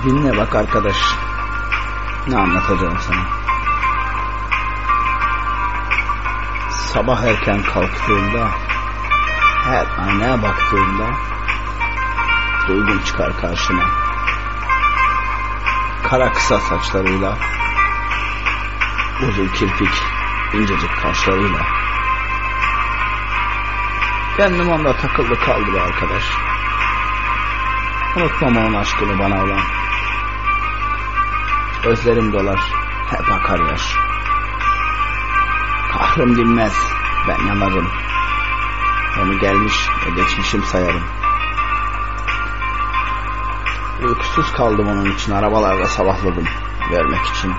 Dinle bak arkadaş, ne anlatacağım sana. Sabah erken kalktığında, her aynaya baktığında Duygun çıkar karşına. Kara kısa saçlarıyla, uzun kirpik, incecik kaşlarıyla. Kendim onda takıldı kaldı be arkadaş. Unutmam onun aşkını bana olan. Gözlerim dolar, hep akar yaş. Kahrım dinmez, ben yanarım. Onu gelmiş ve geçmişim sayarım. Uykusuz kaldım onun için, arabalarda sabahladım vermek için.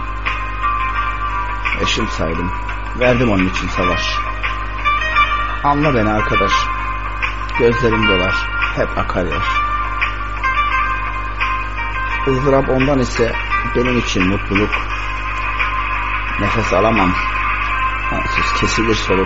Eşim saydım, verdim onun için savaş. Anla beni arkadaş, gözlerim dolar, hep akar yaş. ızdırap ondan ise benim için mutluluk. Nefes alamam, onsuz kesilir soluk.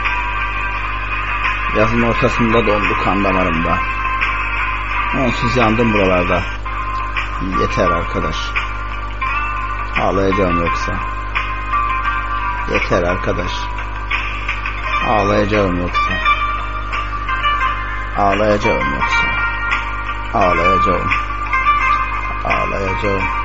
Yazın ortasında dondu kan damarımda. Onsuz yandım buralarda. Yeter arkadaş, ağlayacağım yoksa. Yeter arkadaş, ağlayacağım yoksa. Ağlayacağım yoksa. Ağlayacağım. Ağlayacağım.